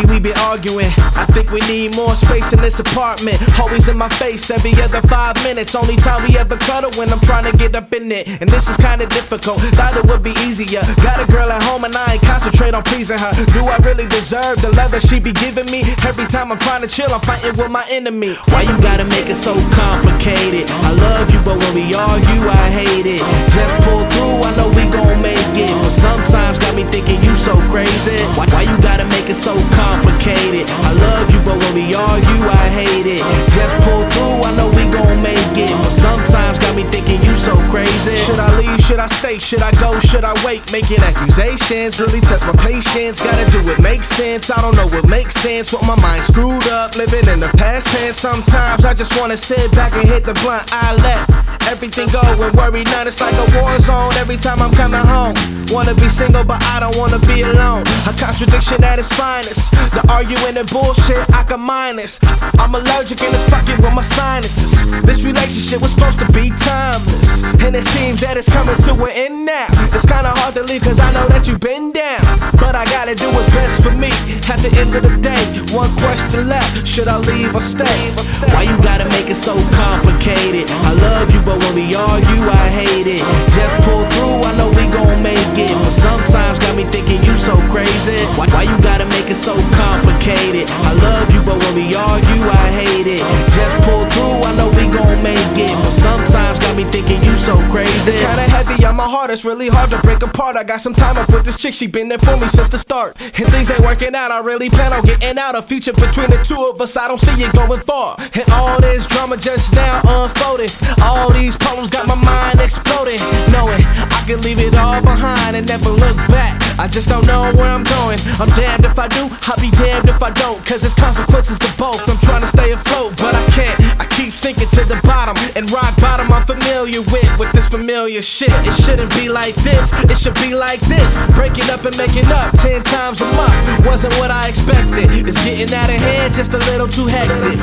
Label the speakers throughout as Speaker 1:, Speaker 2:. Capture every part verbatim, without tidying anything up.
Speaker 1: lately we been arguing. I think we need more space in this apartment. Always in my face every other five minutes. Only time we ever cuddle when I'm trying to get up in it. And this is kinda difficult, thought it would be easier. Got a girl at home and I ain't concentrate on pleasing her. Do I really deserve the love that she be giving me? Every time I'm trying to chill, I'm fighting with my enemy. Why you gotta make it so complicated? I love you, but when we argue, I hate it. Just pull through, I know we gon' make it. But sometimes got me thinking you so crazy. Why, why you gotta make it so complicated? I love you, but when we argue, I hate it. Just pull through, I know we gon' make it. But sometimes got me thinking you so crazy. Should I leave? Should I stay? Should I go? Should I wait? Making accusations really test my patience. Gotta do it make sense. I don't know what makes sense. With my mind screwed up, living in the past tense. Sometimes I just wanna sit back and hit the blunt. I let everything go and worry none. It's like a war zone every time I'm coming home. Wanna be single, but I don't wanna be alone. A contradiction at its finest. The arguing and bullshit I can minus. I'm allergic and it's fucking with my sinuses. This relationship was supposed to be timeless, and it seems that it's coming to an end now. It's kinda hard to leave cause I know that you've been down, but I gotta do what's best for me. At the end of the day, one question left: should I leave or stay? Why you gotta make it so complicated? I love you, but when we argue, I hate it. Just pull through, I know we gon' make it. But sometimes got me thinking you so crazy. Why, why you gotta make it so complicated? I love you, but when we argue, I hate it. Just pull through, I know we gon' make it. But sometimes got me thinking you so crazy. It's kinda heavy on my heart, it's really hard to break apart. I got some time up with this chick, she been there for me since the start. And things ain't working out, I really plan on getting out. A future between the two of us, I don't see it going far. And all this drama just now unfolded. All these problems got my mind exploding, knowing I can leave it all behind and never look back. I just don't know where I'm going. I'm damned if I do, I'll be damned if I don't. Cause there's consequences to both. I'm trying to stay afloat, but I can't. I keep sinking to the bottom, and rock bottom I'm familiar with, with this familiar shit. It shouldn't be like this, it should be like this. Breaking up and making up ten times a month wasn't what I expected. It's getting out of hand, just a little too hectic.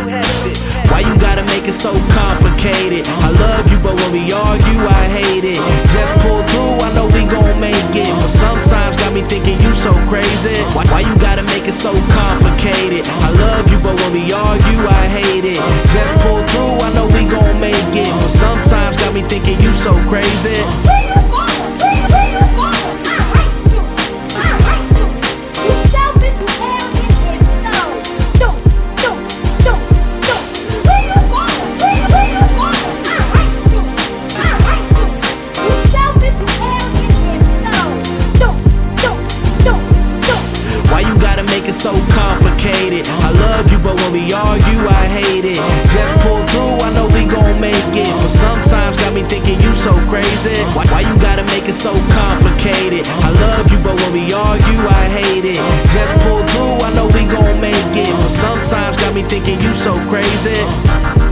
Speaker 1: Why you gotta make it so complicated? I love you, but when we argue, I hate it. Just pull through, I know we gon' make it. But sometimes got me thinking you so crazy. Why, why you gotta make it so complicated? I love you, but when we argue, I hate it. Just pull through, I know we gon' make it. But sometimes got me thinking you so crazy. So complicated. I love you, but when we argue, I hate it. Just pull through, I know we gon' make it. But sometimes got me thinking you so crazy. Why, why you gotta make it so complicated? I love you, but when we argue, I hate it. Just pull through, I know we gon' make it. But sometimes got me thinking you so crazy.